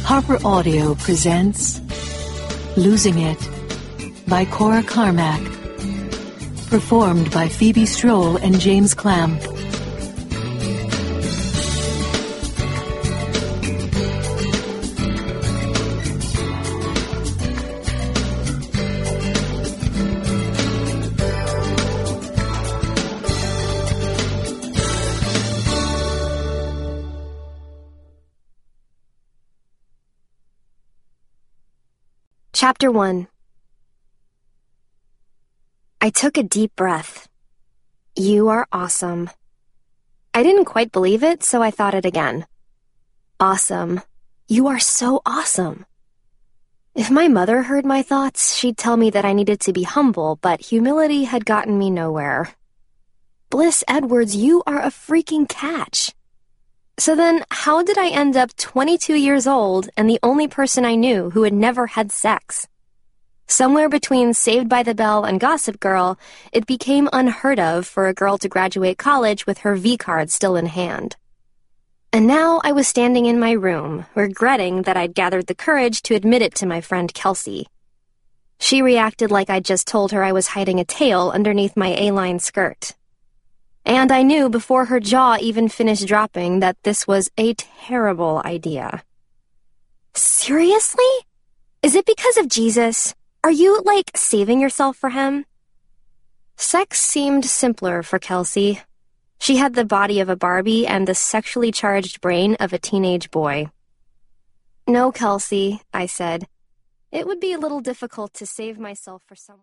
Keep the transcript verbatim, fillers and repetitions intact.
Harper Audio presents Losing It by Cora Carmack, performed by Phoebe Stroll and James Clamp. Chapter one. I took a deep breath. You are awesome. I didn't quite believe it, so I thought it again. Awesome. You are so awesome. If my mother heard my thoughts, she'd tell me that I needed to be humble, but humility had gotten me nowhere. Bliss Edwards, you are a freaking catch. So then, how did I end up twenty-two years old and the only person I knew who had never had sex? Somewhere between Saved by the Bell and Gossip Girl, it became unheard of for a girl to graduate college with her V-card still in hand. And now I was standing in my room, regretting that I'd gathered the courage to admit it to my friend Kelsey. She reacted like I'd just told her I was hiding a tail underneath my A-line skirt. And I knew before her jaw even finished dropping that this was a terrible idea. Seriously? Is it because of Jesus? Are you, like, saving yourself for him? Sex seemed simpler for Kelsey. She had the body of a Barbie and the sexually charged brain of a teenage boy. No, Kelsey, I said. It would be a little difficult to save myself for someone.